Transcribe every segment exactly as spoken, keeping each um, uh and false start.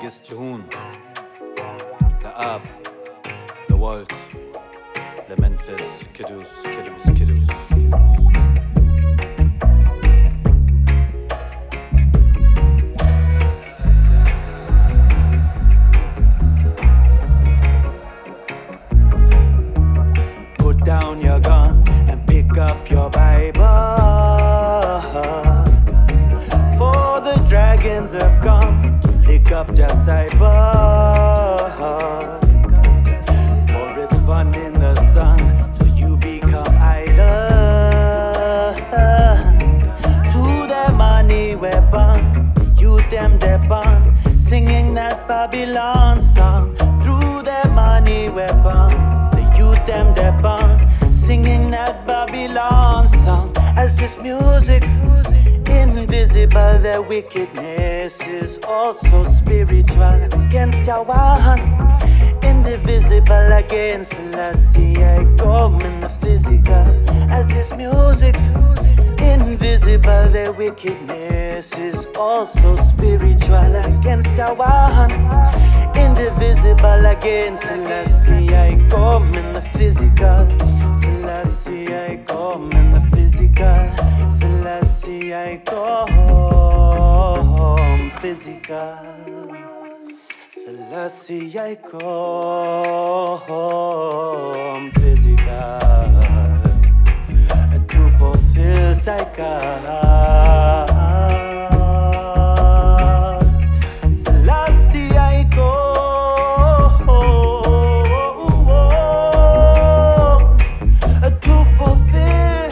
Genghis Jehun, La'ab, the Walsh, the Memphis, Kidus, Kidus, Kidus. Put down your gun and pick up your Bible, for the dragons have come to lick up your cyber. For it's fun in the sun till you become idle. To their money weapon, you them their bun, singing that Babylon song. Through their money weapon, the youth them their bun, singing that Babylon song. As this music's invisible, their wickedness is also spiritual. Against Jawan, indivisible against Selassie, I come in the physical. As this music's invisible, their wickedness is also spiritual. Against Jawan, indivisible against Selassie, I come in the physical. Selassie, I come in the physical. Selassie, I come physical. Selassie, I come physical. To fulfill cycle. Selassie, I come to fulfill.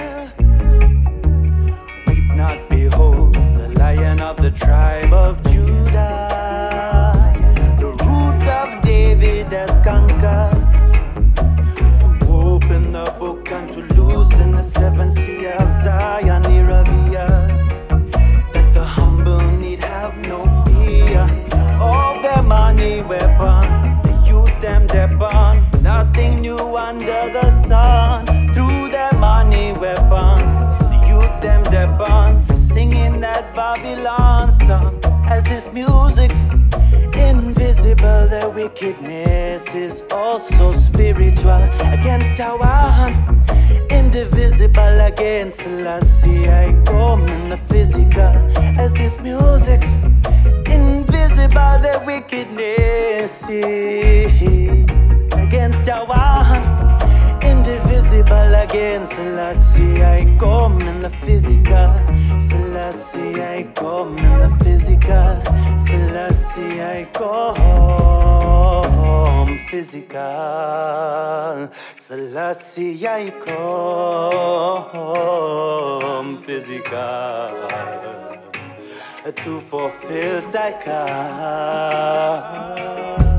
Weep not, behold, the Lion of the tribe of Judah. The root of David has conquered. To open the book and to loosen the seven seals of Zion, he revealed that the humble need have no fear of their money weapon. The youth them their bond, nothing new under the sun. Through their money weapon, the youth them their bond, singing that Babylon song. As this music's invisible, their wickedness is also spiritual. Against Jawan, indivisible against Selassie, I come in the physical. As this music's invisible, their wickedness is against Jawan, indivisible against Selassie, I come in the physical. Selassie, I come in the physical. Selassie, I come physical. Selassie, I come physical. To fulfill cycle.